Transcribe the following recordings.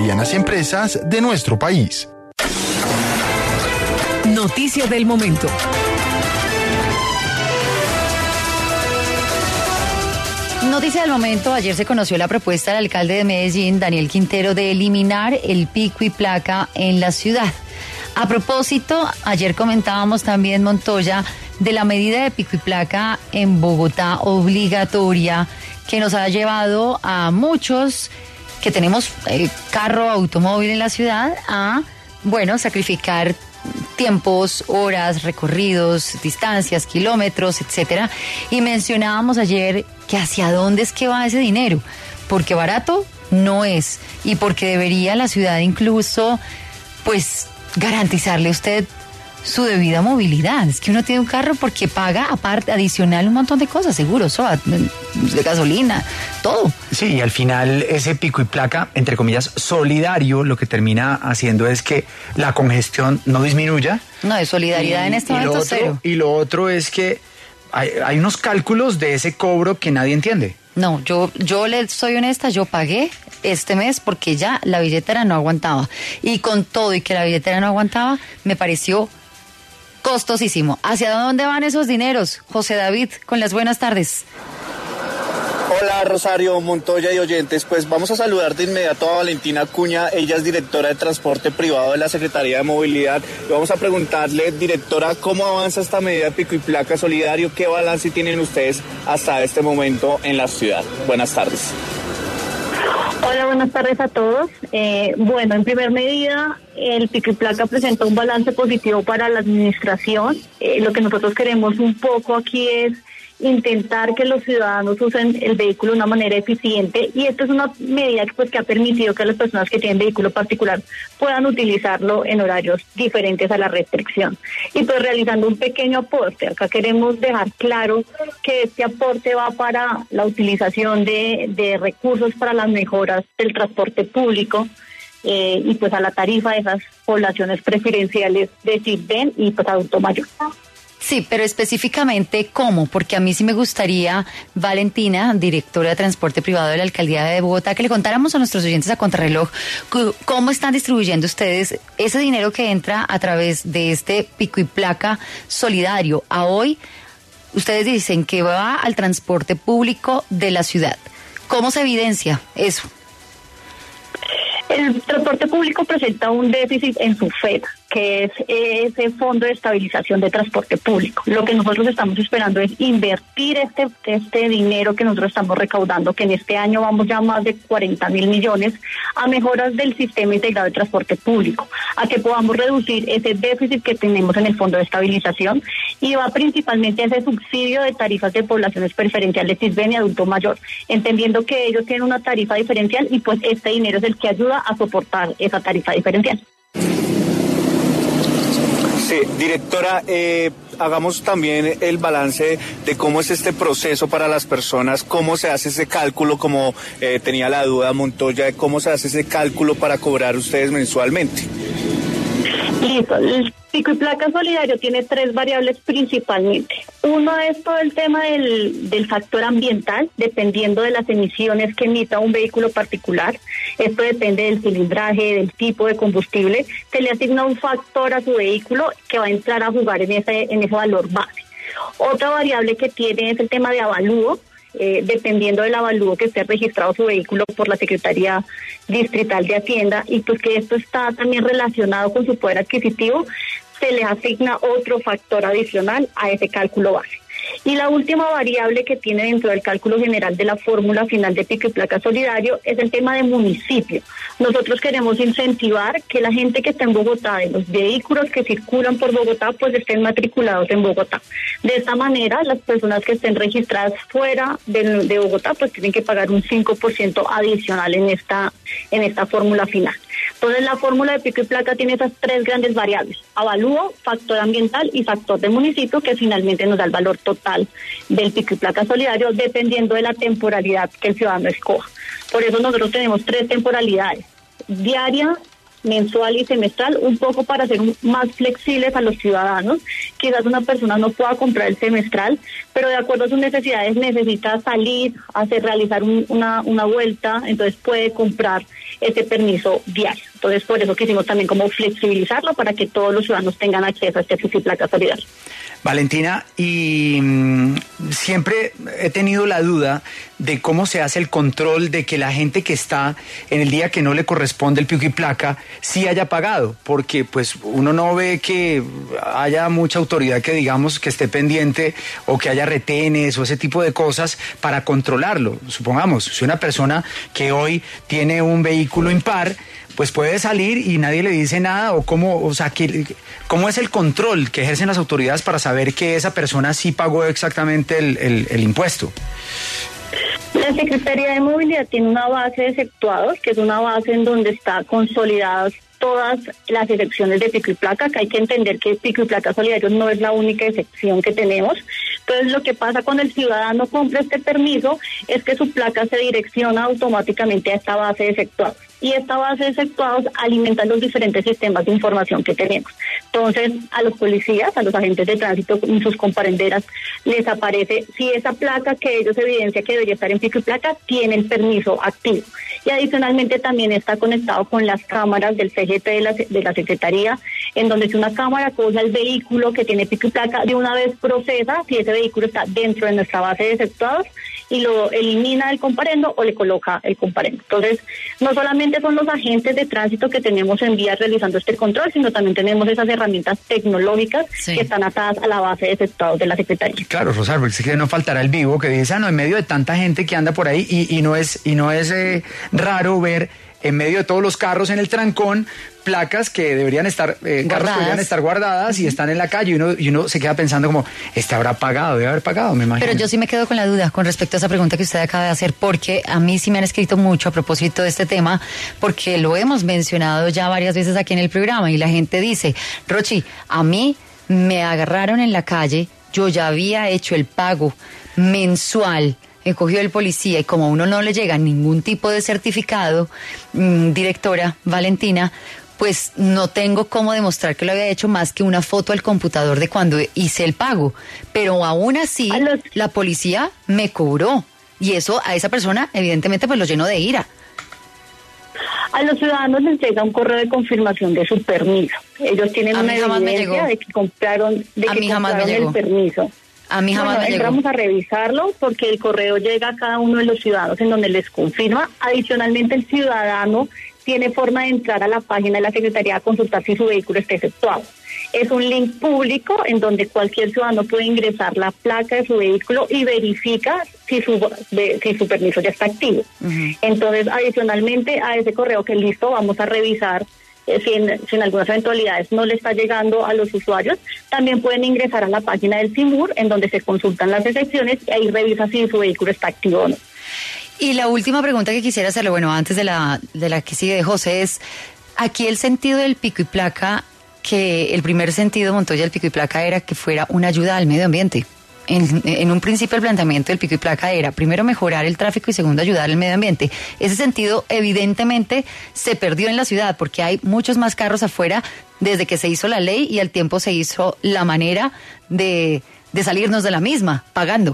medianas empresas de nuestro país. Noticia del momento. Noticia del momento, ayer se conoció la propuesta del alcalde de Medellín, Daniel Quintero, de eliminar el pico y placa en la ciudad. A propósito, ayer comentábamos también, Montoya, de la medida de pico y placa en Bogotá obligatoria, que nos ha llevado a muchos que tenemos carro, automóvil en la ciudad, a, sacrificar tiempos, horas, recorridos, distancias, kilómetros, etcétera. Y mencionábamos ayer que hacia dónde es que va ese dinero, porque barato no es, y porque debería la ciudad incluso, garantizarle a usted su debida movilidad. Es que uno tiene un carro porque paga aparte, adicional, un montón de cosas, seguros, de gasolina, todo. Sí, y al final ese pico y placa, entre comillas, solidario, lo que termina haciendo es que la congestión no disminuya. No, de solidaridad en este momento cero. Y lo otro es que hay unos cálculos de ese cobro que nadie entiende. No, yo le soy honesta, yo pagué este mes porque ya la billetera no aguantaba. Y con todo y que la billetera no aguantaba, me pareció costosísimo. ¿Hacia dónde van esos dineros? José David, con las buenas tardes. Hola Rosario, Montoya y oyentes, vamos a saludar de inmediato a Valentina Acuña, ella es directora de transporte privado de la Secretaría de Movilidad, y vamos a preguntarle, directora, ¿cómo avanza esta medida de pico y placa solidario? ¿Qué balance tienen ustedes hasta este momento en la ciudad? Buenas tardes. Hola, buenas tardes a todos. En primer medida, el pico y placa presenta un balance positivo para la administración. Lo que nosotros queremos un poco aquí es intentar que los ciudadanos usen el vehículo de una manera eficiente, y esto es una medida que ha permitido que las personas que tienen vehículo particular puedan utilizarlo en horarios diferentes a la restricción. Y realizando un pequeño aporte, acá queremos dejar claro que este aporte va para la utilización de recursos para las mejoras del transporte público, y a la tarifa de esas poblaciones preferenciales de Sitben y adulto mayor. Sí, pero específicamente ¿cómo? Porque a mí sí me gustaría, Valentina, directora de transporte privado de la Alcaldía de Bogotá, que le contáramos a nuestros oyentes a contrarreloj cómo están distribuyendo ustedes ese dinero que entra a través de este pico y placa solidario. A hoy, ustedes dicen que va al transporte público de la ciudad. ¿Cómo se evidencia eso? El transporte público presenta un déficit en su FED, que es ese Fondo de Estabilización de Transporte Público. Lo que nosotros estamos esperando es invertir este dinero que nosotros estamos recaudando, que en este año vamos ya a más de 40.000 millones, a mejoras del sistema integrado de transporte público, a que podamos reducir ese déficit que tenemos en el Fondo de Estabilización, y va principalmente a ese subsidio de tarifas de poblaciones preferenciales Sitben y adulto mayor, entendiendo que ellos tienen una tarifa diferencial y este dinero es el que ayuda a soportar esa tarifa diferencial. Sí, directora, hagamos también el balance de cómo es este proceso para las personas, cómo se hace ese cálculo, como tenía la duda Montoya, de cómo se hace ese cálculo para cobrar ustedes mensualmente. Listo, el pico y placa solidario tiene 3 variables principalmente. Uno es todo el tema del factor ambiental, dependiendo de las emisiones que emita un vehículo particular. Esto depende del cilindraje, del tipo de combustible. Se le asigna un factor a su vehículo que va a entrar a jugar en ese valor base. Otra variable que tiene es el tema de avalúo. Dependiendo del avalúo que esté registrado su vehículo por la Secretaría Distrital de Hacienda, y que esto está también relacionado con su poder adquisitivo, se le asigna otro factor adicional a ese cálculo base. Y la última variable que tiene dentro del cálculo general de la fórmula final de pico y placa solidario es el tema de municipio. Nosotros queremos incentivar que la gente que está en Bogotá, de los vehículos que circulan por Bogotá, estén matriculados en Bogotá. De esta manera, las personas que estén registradas fuera de Bogotá, tienen que pagar un 5% adicional en esta fórmula final. Entonces, la fórmula de pico y placa tiene esas 3 grandes variables: avalúo, factor ambiental y factor de municipio, que finalmente nos da el valor total del pico y placa solidario, dependiendo de la temporalidad que el ciudadano escoja. Por eso nosotros tenemos 3 temporalidades: diaria, mensual y semestral, un poco para ser más flexibles a los ciudadanos. Quizás una persona no pueda comprar el semestral, pero de acuerdo a sus necesidades necesita salir, realizar una vuelta, entonces puede comprar ese permiso diario. Entonces por eso quisimos también como flexibilizarlo para que todos los ciudadanos tengan acceso a este pico y placa solidario. Valentina, y siempre he tenido la duda de cómo se hace el control de que la gente que está en el día que no le corresponde el pico y placa sí haya pagado, porque pues uno no ve que haya mucha autoridad que digamos que esté pendiente o que haya retenes o ese tipo de cosas para controlarlo. Supongamos, si una persona que hoy tiene un vehículo impar, pues puede salir y nadie le dice nada, o cómo es el control que ejercen las autoridades para saber que esa persona sí pagó exactamente el impuesto. La Secretaría de Movilidad tiene una base de efectuados, que es una base en donde está consolidadas todas las excepciones de pico y placa, que hay que entender que pico y placa solidario no es la única excepción que tenemos. Entonces lo que pasa cuando el ciudadano compra este permiso es que su placa se direcciona automáticamente a esta base de efectuados. Y esta base de efectuados alimenta los diferentes sistemas de información que tenemos. Entonces, a los policías, a los agentes de tránsito y sus comparenderas, les aparece si esa placa que ellos evidencia que debería estar en pico y placa tiene el permiso activo. Y adicionalmente también está conectado con las cámaras del CGT de la Secretaría, en donde si una cámara coge el vehículo que tiene pico y placa, de una vez procesa si ese vehículo está dentro de nuestra base de efectuados y lo elimina del comparendo o le coloca el comparendo. Entonces, no solamente son los agentes de tránsito que tenemos en vías realizando este control, sino también tenemos esas herramientas tecnológicas que están atadas a la base de efectuados de la Secretaría. Claro, Rosario, porque es que no faltará el vivo que dice, no, en medio de tanta gente que anda por ahí y no es raro ver en medio de todos los carros en el trancón placas que deberían estar, carros que deberían estar guardadas y están en la calle y uno se queda pensando como, habrá pagado, debe haber pagado, me imagino. Pero yo sí me quedo con la duda con respecto a esa pregunta que usted acaba de hacer, porque a mí sí me han escrito mucho a propósito de este tema, porque lo hemos mencionado ya varias veces aquí en el programa y la gente dice, Rochi, a mí me agarraron en la calle, yo ya había hecho el pago mensual, me cogió el policía y como a uno no le llega ningún tipo de certificado, directora Valentina, pues no tengo cómo demostrar que lo había hecho más que una foto al computador de cuando hice el pago. Pero aún así, la policía me cobró. Y eso a esa persona, evidentemente, pues lo llenó de ira. A los ciudadanos les llega un correo de confirmación de su permiso. Ellos tienen una evidencia de que compraron el permiso. A mí jamás me llegó. Vamos a revisarlo porque el correo llega a cada uno de los ciudadanos en donde les confirma. Adicionalmente, el ciudadano tiene forma de entrar a la página de la Secretaría a consultar si su vehículo está efectuado. Es un link público en donde cualquier ciudadano puede ingresar la placa de su vehículo y verifica si su permiso ya está activo. Entonces, adicionalmente a ese correo que listo, vamos a revisar si en algunas eventualidades no le está llegando a los usuarios, también pueden ingresar a la página del CIMUR en donde se consultan las excepciones y ahí revisa si su vehículo está activo o no. Y la última pregunta que quisiera hacerle, bueno, antes de la que sigue de José, es aquí el sentido del pico y placa, que el primer sentido, Montoya, del pico y placa era que fuera una ayuda al medio ambiente. En un principio el planteamiento del pico y placa era primero mejorar el tráfico y segundo ayudar al medio ambiente. Ese sentido evidentemente se perdió en la ciudad porque hay muchos más carros afuera desde que se hizo la ley y al tiempo se hizo la manera de salirnos de la misma, pagando.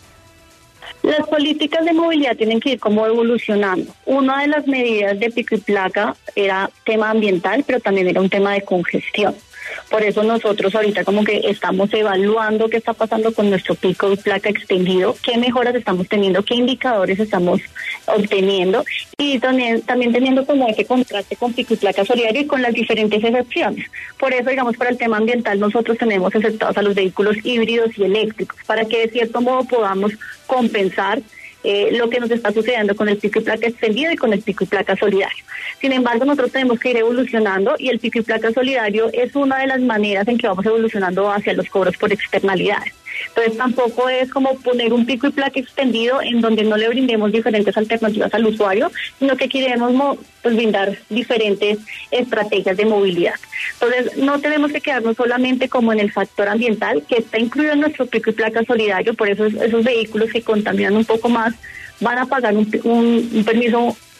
Las políticas de movilidad tienen que ir como evolucionando. Una de las medidas de pico y placa era tema ambiental, pero también era un tema de congestión. Por eso nosotros ahorita como que estamos evaluando qué está pasando con nuestro pico y placa extendido, qué mejoras estamos teniendo, qué indicadores estamos obteniendo y también teniendo como ese contraste con pico y placa solidario y con las diferentes excepciones. Por eso, digamos, para el tema ambiental nosotros tenemos exceptados a los vehículos híbridos y eléctricos para que de cierto modo podamos compensar lo que nos está sucediendo con el pico y placa extendido y con el pico y placa solidario. Sin embargo, nosotros tenemos que ir evolucionando y el pico y placa solidario es una de las maneras en que vamos evolucionando hacia los cobros por externalidades. Entonces tampoco es como poner un pico y placa extendido en donde no le brindemos diferentes alternativas al usuario, sino que queremos brindar diferentes estrategias de movilidad. Entonces no tenemos que quedarnos solamente como en el factor ambiental, que está incluido en nuestro pico y placa solidario, por eso esos vehículos que contaminan un poco más van a pagar un permiso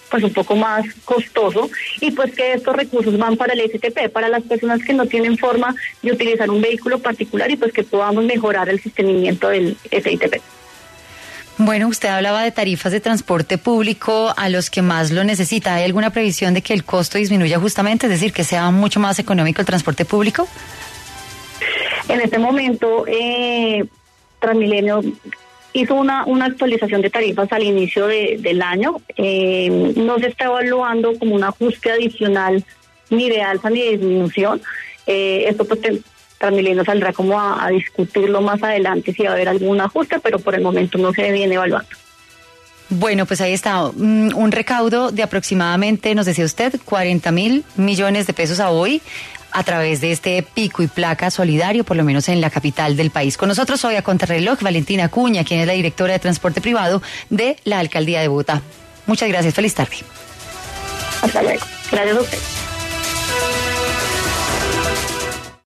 pues un poco más costoso, y pues que estos recursos van para el STP, para las personas que no tienen forma de utilizar un vehículo particular, y pues que podamos mejorar el sostenimiento del SITP. Bueno, usted hablaba de tarifas de transporte público a los que más lo necesita. ¿Hay alguna previsión de que el costo disminuya justamente, es decir, que sea mucho más económico el transporte público? En este momento, Transmilenio hizo una actualización de tarifas al inicio del año. No se está evaluando como un ajuste adicional ni de alza ni de disminución. Esto pues Transmilenio saldrá como a discutirlo más adelante si va a haber algún ajuste, pero por el momento no se viene evaluando. Bueno, pues ahí está, un recaudo de aproximadamente, nos decía usted, 40.000 millones de pesos a hoy a través de este pico y placa solidario, por lo menos en la capital del país. Con nosotros hoy a contrarreloj Valentina Acuña, quien es la directora de transporte privado de la Alcaldía de Bogotá. Muchas gracias, feliz tarde. Hasta luego. Gracias a usted.